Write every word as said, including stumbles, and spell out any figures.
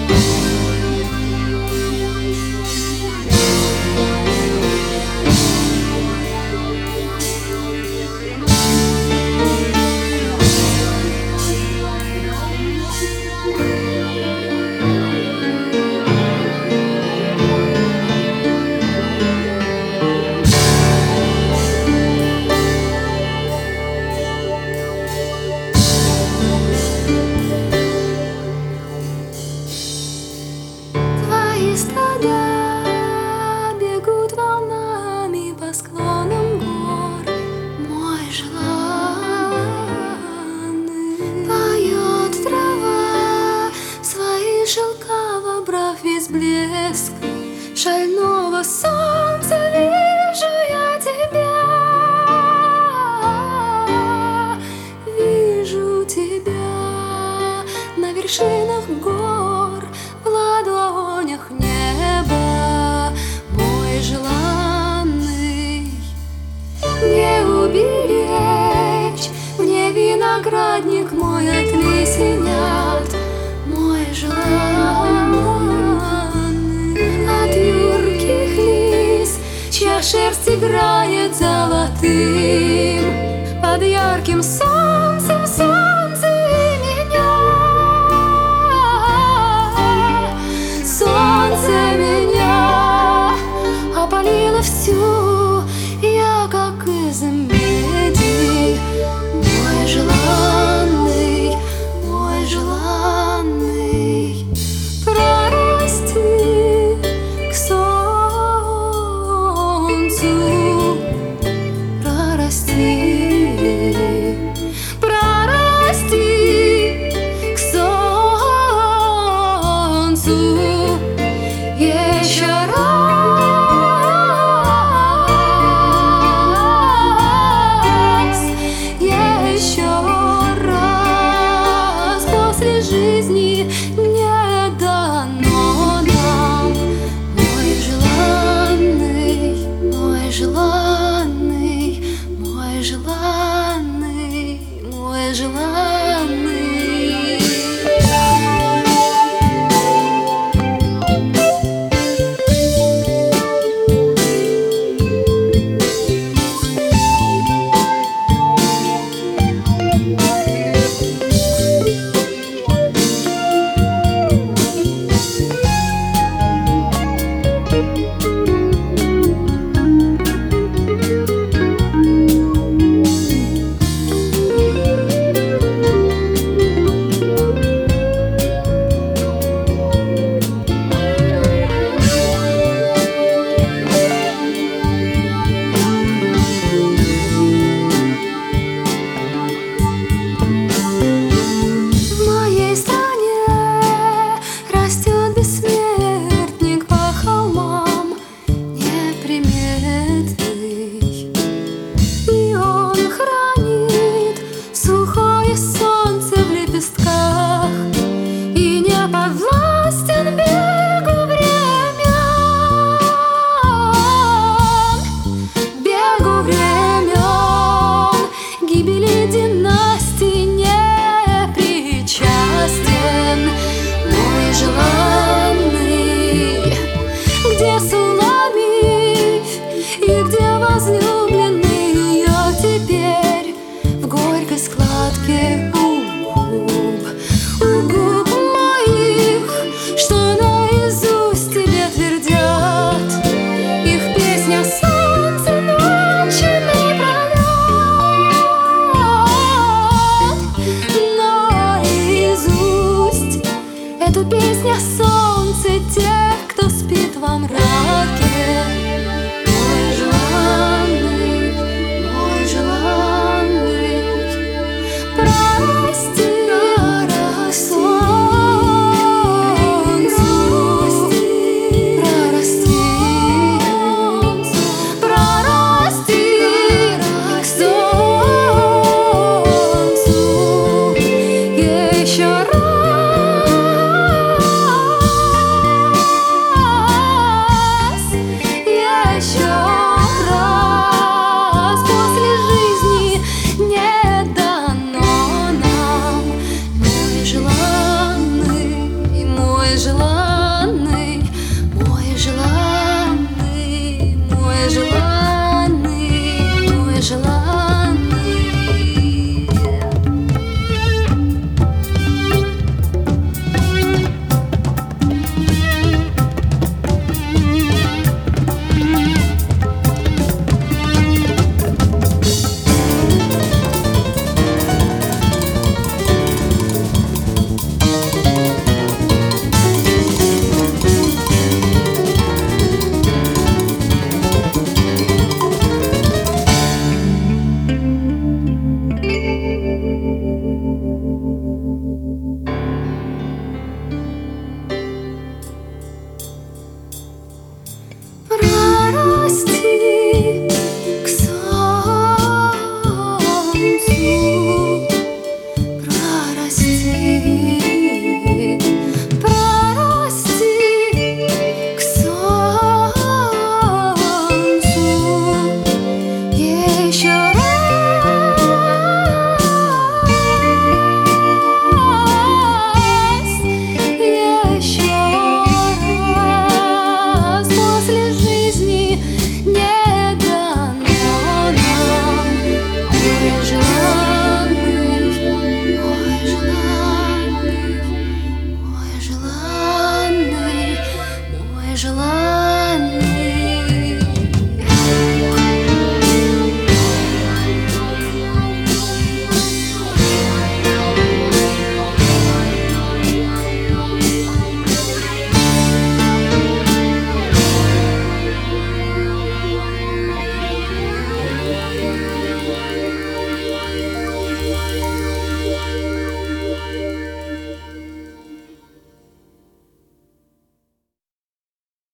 Стада бегут волнами по склонам гор. Мой желанный поет трава свои шелка, вобрав весь блеск шального солнца. Вижу я тебя, вижу тебя на вершинах гор, в ладонях неба, мой желанный. Не уберечь мне виноградник мой от лисенят, мой желанный. От юрких лис, чья шерсть играет золотым под ярким солнцем, солнце меня. Солнце меня опалило всю, я как из меди. Мой желанный, мой желанный, прорасти к солнцу, прорасти, прорасти к солнцу. Еще раз, еще раз после жизни мне дано нам. Мой желанный, мой желанный, мой желанный, мой желанный. Эту песню о солнце тех, кто спит во мраке.